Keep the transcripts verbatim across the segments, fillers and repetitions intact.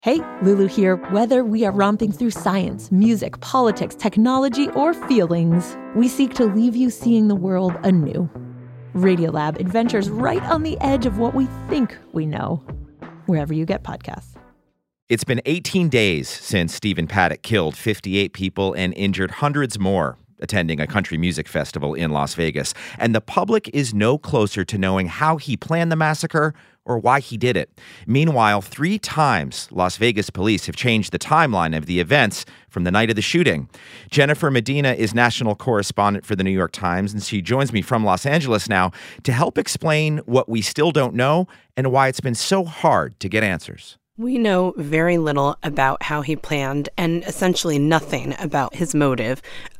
Hey, Lulu here. Whether we are romping through science, music, politics, technology, or feelings, we seek to leave you seeing the world anew. Radiolab adventures right on the edge of what we think we know, wherever you get podcasts. It's been eighteen days since Stephen Paddock killed fifty-eight people and injured hundreds more attending a country music festival in Las Vegas. And the public is no closer to knowing how he planned the massacre or why he did it. Meanwhile, three times Las Vegas police have changed the timeline of the events from the night of the shooting. Jennifer Medina is national correspondent for the New York Times, and she joins me from Los Angeles now to help explain what we still don't know and why it's been so hard to get answers. We know very little about how he planned and essentially nothing about his motive.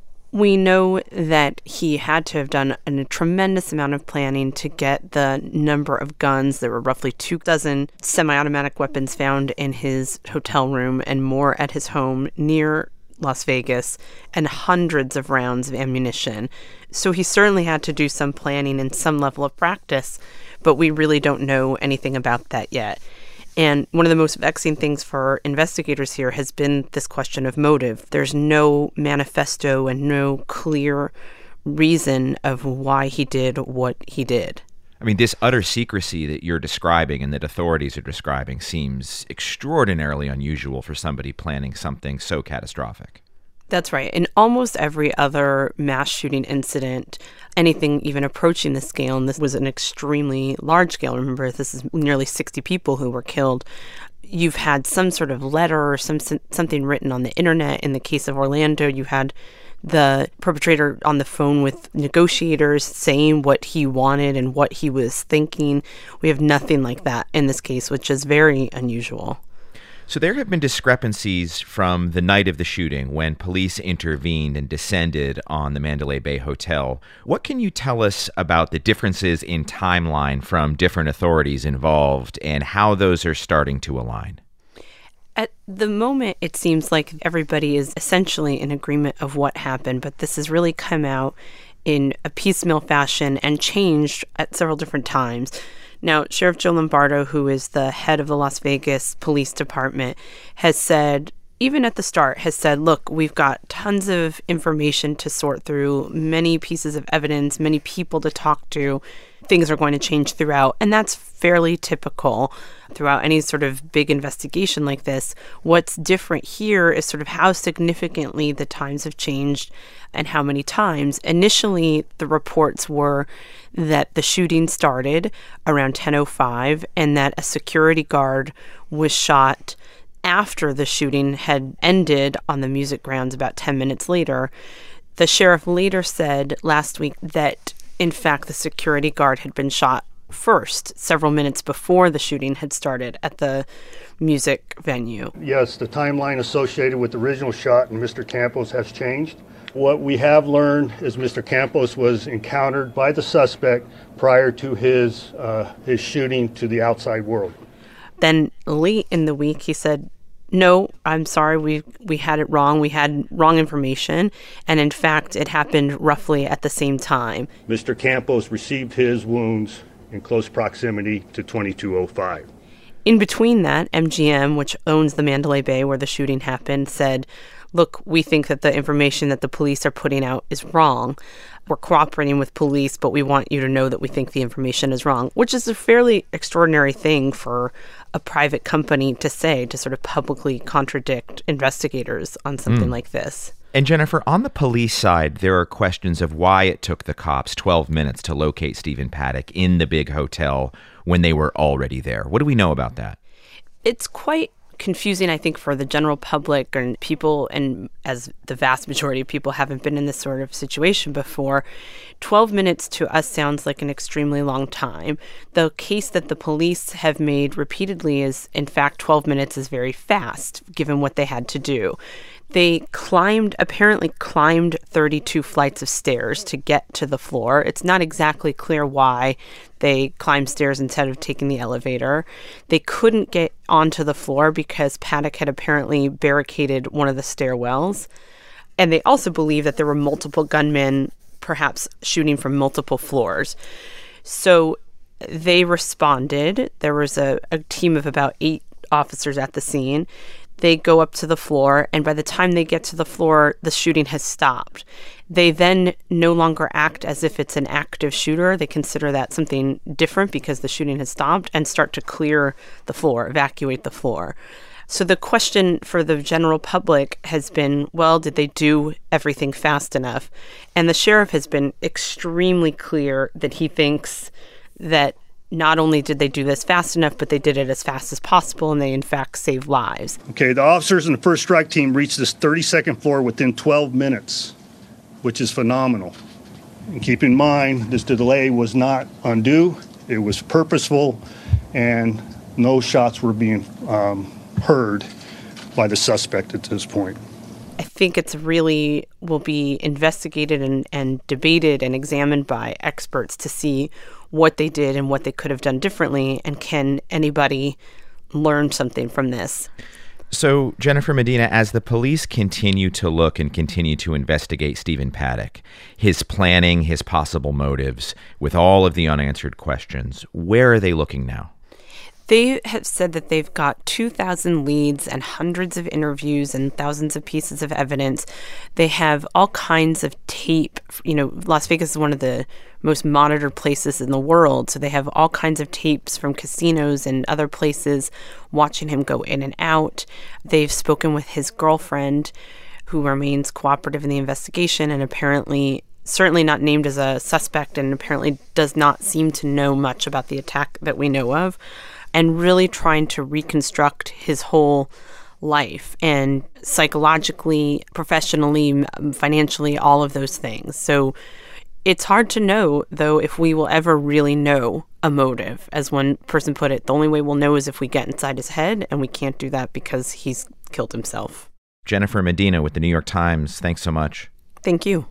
We know that he had to have done a tremendous amount of planning to get the number of guns. There were roughly two dozen semi-automatic weapons found in his hotel room and more at his home near Las Vegas, and hundreds of rounds of ammunition. So he certainly had to do some planning and some level of practice, but we really don't know anything about that yet. And one of the most vexing things for investigators here has been this question of motive. There's no manifesto and no clear reason of why he did what he did. I mean, this utter secrecy that you're describing and that authorities are describing seems extraordinarily unusual for somebody planning something so catastrophic. That's right. In almost every other mass shooting incident, anything even approaching the scale, and this was an extremely large scale, remember, this is nearly sixty people who were killed, you've had some sort of letter or some something written on the internet. In the case of Orlando, you had the perpetrator on the phone with negotiators saying what he wanted and what he was thinking. We have nothing like that in this case, which is very unusual. So there have been discrepancies from the night of the shooting when police intervened and descended on the Mandalay Bay Hotel. What can you tell us about the differences in timeline from different authorities involved and how those are starting to align? At the moment, it seems like everybody is essentially in agreement of what happened, but this has really come out in a piecemeal fashion and changed at several different times. Now, Sheriff Joe Lombardo, who is the head of the Las Vegas Police Department, has said, even at the start, has said, look, we've got tons of information to sort through, many pieces of evidence, many people to talk to. Things are going to change throughout, and that's fairly typical throughout any sort of big investigation like this. What's different here is sort of how significantly the times have changed and how many times. Initially, the reports were that the shooting started around ten oh five and that a security guard was shot after the shooting had ended on the music grounds about ten minutes later. The sheriff later said last week that, in fact, the security guard had been shot first, several minutes before the shooting had started at the music venue. Yes, the timeline associated with the original shot and Mister Campos has changed. What we have learned is Mister Campos was encountered by the suspect prior to his uh, his shooting to the outside world. Then late in the week, he said, no, I'm sorry, we we had it wrong. We had wrong information. And in fact, it happened roughly at the same time. Mister Campos received his wounds in close proximity to twenty-two oh five. In between that, M G M, which owns the Mandalay Bay where the shooting happened, said, look, we think that the information that the police are putting out is wrong. We're cooperating with police, but we want you to know that we think the information is wrong, which is a fairly extraordinary thing for a private company to say, to sort of publicly contradict investigators on something mm. like this. And Jennifer, on the police side, there are questions of why it took the cops twelve minutes to locate Stephen Paddock in the big hotel when they were already there. What do we know about that? It's quite confusing, I think, for the general public and people, and as the vast majority of people haven't been in this sort of situation before. twelve minutes to us sounds like an extremely long time. The case that the police have made repeatedly is, in fact, twelve minutes is very fast, given what they had to do. They climbed, apparently climbed thirty-two flights of stairs to get to the floor. It's not exactly clear why they climbed stairs instead of taking the elevator. They couldn't get onto the floor because Paddock had apparently barricaded one of the stairwells. And they also believe that there were multiple gunmen, perhaps shooting from multiple floors. So they responded. There was a, a team of about eight officers at the scene. They go up to the floor, and by the time they get to the floor, the shooting has stopped. They then no longer act as if it's an active shooter. They consider that something different because the shooting has stopped, and start to clear the floor, evacuate the floor. So the question for the general public has been, well, did they do everything fast enough? And the sheriff has been extremely clear that he thinks that not only did they do this fast enough, but they did it as fast as possible, and they, in fact, saved lives. Okay, the officers in the first strike team reached this thirty-second floor within twelve minutes, which is phenomenal. And keep in mind, this delay was not undue. It was purposeful, and no shots were being um, heard by the suspect at this point. I think it's really will be investigated and, and debated and examined by experts to see what they did and what they could have done differently, and can anybody learn something from this. So, Jennifer Medina, as the police continue to look and continue to investigate Stephen Paddock, his planning, his possible motives, with all of the unanswered questions, where are they looking now? They have said that they've got two thousand leads and hundreds of interviews and thousands of pieces of evidence. They have all kinds of tape. You know, Las Vegas is one of the most monitored places in the world, so they have all kinds of tapes from casinos and other places watching him go in and out. They've spoken with his girlfriend, who remains cooperative in the investigation and apparently certainly not named as a suspect, and apparently does not seem to know much about the attack that we know of, and really trying to reconstruct his whole life, and psychologically, professionally, financially, all of those things. So it's hard to know, though, if we will ever really know a motive. As one person put it, the only way we'll know is if we get inside his head, and we can't do that because he's killed himself. Jennifer Medina with the New York Times, thanks so much. Thank you.